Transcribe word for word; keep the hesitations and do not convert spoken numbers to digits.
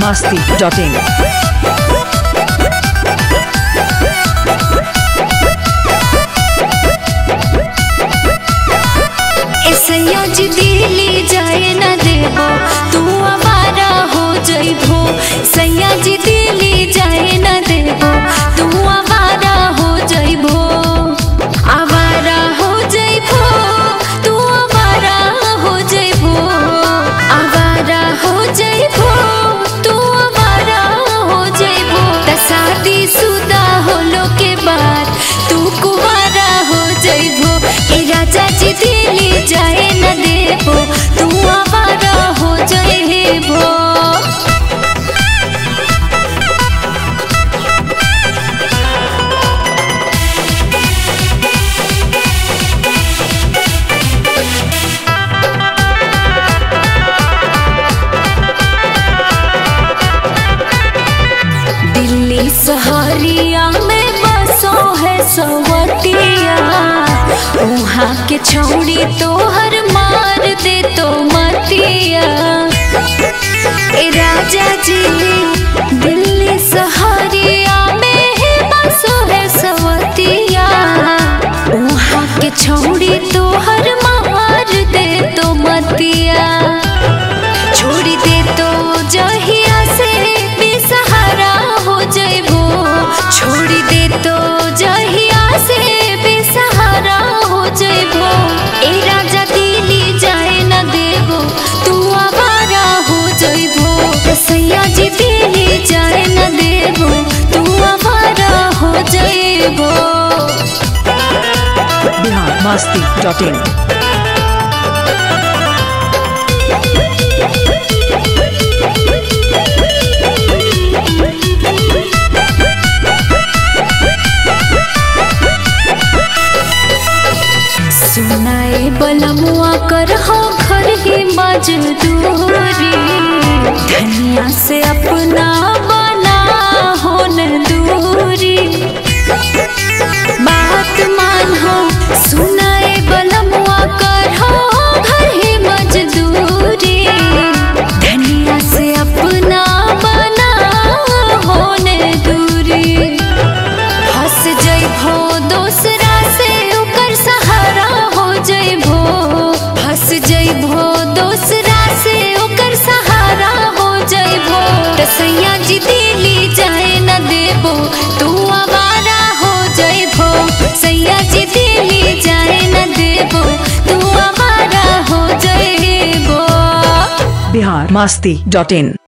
masti dot in. ऐसैया जी दिल्ली जाए न देबो तू आवारा हो जइबो। सैया जी दिल्ली जाए न देबो तू आवारा हो जइबो। आवारा हो जइबो तू आवारा हो जइबो। आवारा हो जइबो तू आवारा हो जइबो। त शादी शुदा होलो के बाद तू कुवारा हो जइबो। ए राजा जी दिल्ली जाए न देबो तू आवारा हो जइबो। दिल्ली शहरिया में बसो है सवतिया। उहाँ के छौड़ी तोहर मार दे तो मतिया। ए राजा जी दिल्ली शहरिया में है बसो है सवतिया। उहाँ के छौड़ी तोहर मार दे तो मतिया। छोड़ी दे तो जहिया से बेसहारा हो जइबो। छोड़ी दे तो जहिया से बेसहारा हो जइबो। ए राजा दिल्ली जाए न देबो तू आवारा हो जइबो। सैया जी दिल्ली जाए न देबो तू आवारा हो जइबो। Bihar masti dot in. सुनाए बलमुआ कर हो घर ही मजदूरी। धनिया से अपना बना हो न दूरी। बात मान हो सुनाए बलमुआ कर हो घर ही मजदूरी। धनिया से अपना बना हो न दूरी। हंस जइबो दोसरा से ओकर सहारा हो जइबो। हंस जइबो दोसरा से ओकर सहारा हो जइबो। त सैया जी दिल्ली जाए न देबो तू आवारा हो जइबो। सैया जी दिल्ली जाए न देबो तू आवारा हो जइबो। Bihar masti dot in.